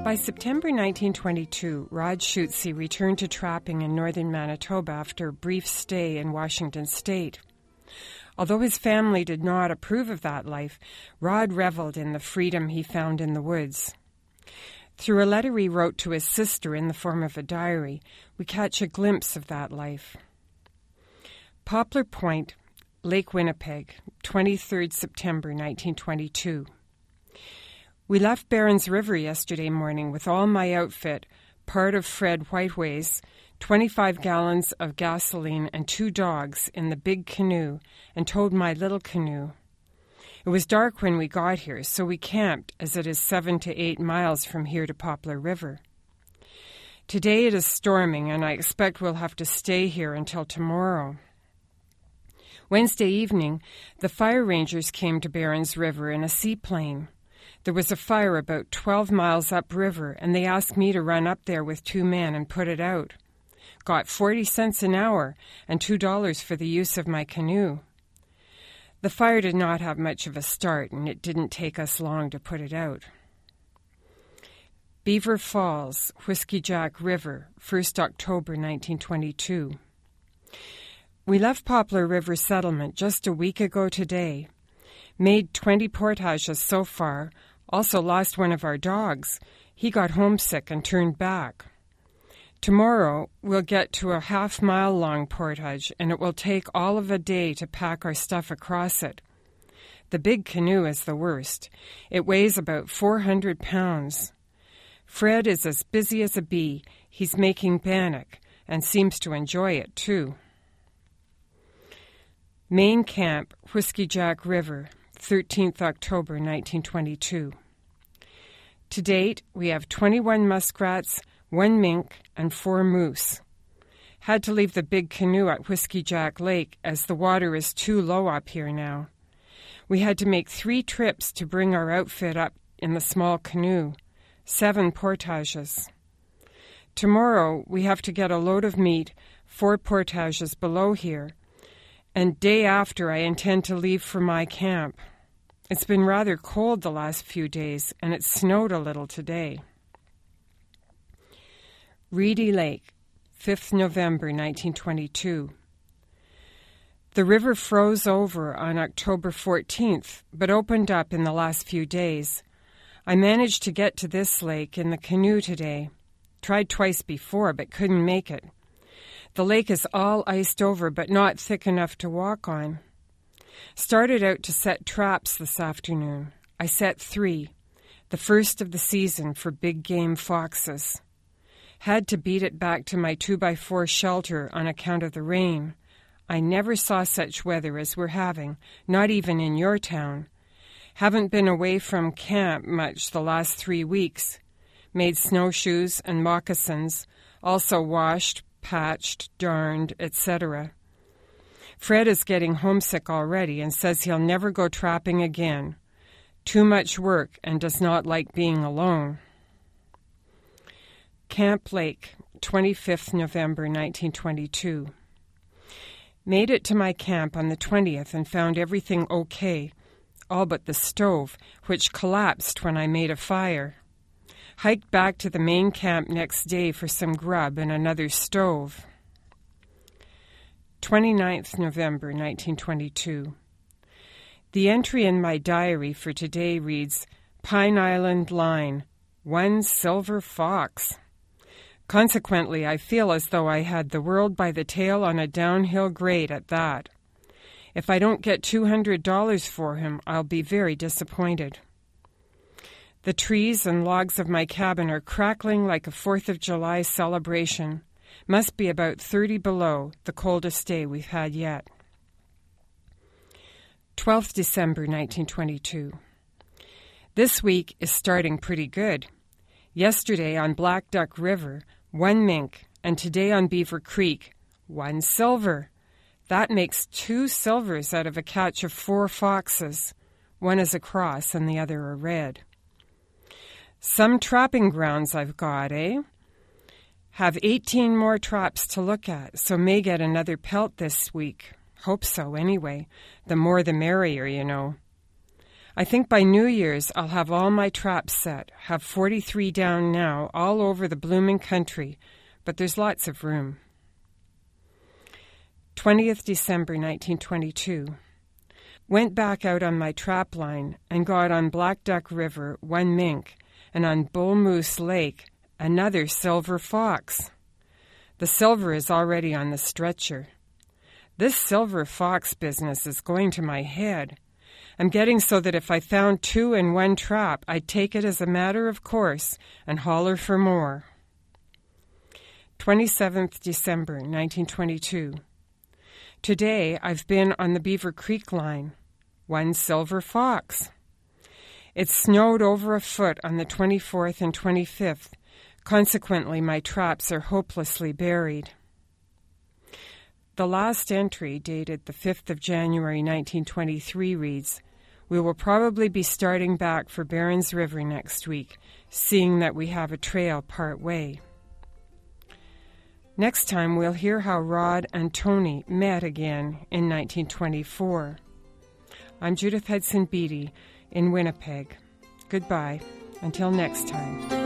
By September 1922, Rod Schutze returned to trapping in northern Manitoba after a brief stay in Washington State. Although his family did not approve of that life, Rod reveled in the freedom he found in the woods. Through a letter he wrote to his sister in the form of a diary, we catch a glimpse of that life. Poplar Point, Lake Winnipeg, 23rd September 1922. We left Barons River yesterday morning with all my outfit, part of Fred Whiteway's, 25 gallons of gasoline and 2 dogs in the big canoe, and towed my little canoe. It was dark when we got here, so we camped, as it is 7 to 8 miles from here to Poplar River. Today it is storming, and I expect we'll have to stay here until tomorrow. Wednesday evening, the fire rangers came to Barons River in a seaplane. There was a fire about 12 miles upriver, and they asked me to run up there with 2 men and put it out. Got 40 cents an hour and $2 for the use of my canoe. The fire did not have much of a start, and it didn't take us long to put it out. Beaver Falls, Whiskey Jack River, 1st October 1922. We left Poplar River Settlement just a week ago today. Made 20 portages so far, also lost one of our dogs. He got homesick and turned back. Tomorrow, we'll get to a half-mile-long portage, and it will take all of a day to pack our stuff across it. The big canoe is the worst. It weighs about 400 pounds. Fred is as busy as a bee. He's making bannock, and seems to enjoy it, too. Main Camp, Whiskey Jack River, 13th October 1922. To date, we have 21 muskrats, 1 mink, and 4 moose. Had to leave the big canoe at Whiskey Jack Lake as the water is too low up here now. We had to make 3 trips to bring our outfit up in the small canoe, 7 portages. Tomorrow we have to get a load of meat 4 portages below here, and day after I intend to leave for my camp. It's been rather cold the last few days, and it snowed a little today. Reedy Lake, 5th November 1922. The river froze over on October 14th, but opened up in the last few days. I managed to get to this lake in the canoe today. Tried twice before, but couldn't make it. The lake is all iced over, but not thick enough to walk on. Started out to set traps this afternoon. I set 3, the first of the season for big game foxes. Had to beat it back to my 2x4 shelter on account of the rain. I never saw such weather as we're having, not even in your town. Haven't been away from camp much the last 3 weeks. Made snowshoes and moccasins, also washed, patched, darned, etc. Fred is getting homesick already and says he'll never go trapping again. Too much work and does not like being alone. Camp Lake, 25th November 1922. Made it to my camp on the 20th and found everything okay, all but the stove, which collapsed when I made a fire. Hiked back to the main camp next day for some grub and another stove. 29th November 1922. The entry in my diary for today reads, Pine Island Line, 1 silver fox. Consequently, I feel as though I had the world by the tail on a downhill grade at that. If I don't get $200 for him, I'll be very disappointed. The trees and logs of my cabin are crackling like a 4th of July celebration. Must be about 30 below, the coldest day we've had yet. 12th December 1922. This week is starting pretty good. Yesterday on Black Duck River, 1 mink, and today on Beaver Creek, 1 silver. That makes 2 silvers out of a catch of 4 foxes. One is a cross and the other a red. Some trapping grounds I've got, eh? Have 18 more traps to look at, so may get another pelt this week. Hope so, anyway. The more the merrier, you know. I think by New Year's I'll have all my traps set, have 43 down now, all over the blooming country, but there's lots of room. 20th December 1922. Went back out on my trap line and got on Black Duck River one mink, and on Bull Moose Lake another silver fox. The silver is already on the stretcher. This silver fox business is going to my head. I'm getting so that if I found 2 in one trap, I'd take it as a matter of course and holler for more. 27th December 1922. Today I've been on the Beaver Creek line. 1 silver fox. It snowed over a foot on the 24th and 25th. Consequently, my traps are hopelessly buried. The last entry, dated the 5th of January 1923, reads, "We will probably be starting back for Barons River next week, seeing that we have a trail part way." Next time we'll hear how Rod and Tony met again in 1924. I'm Judith Hudson Beatty in Winnipeg. Goodbye. Until next time.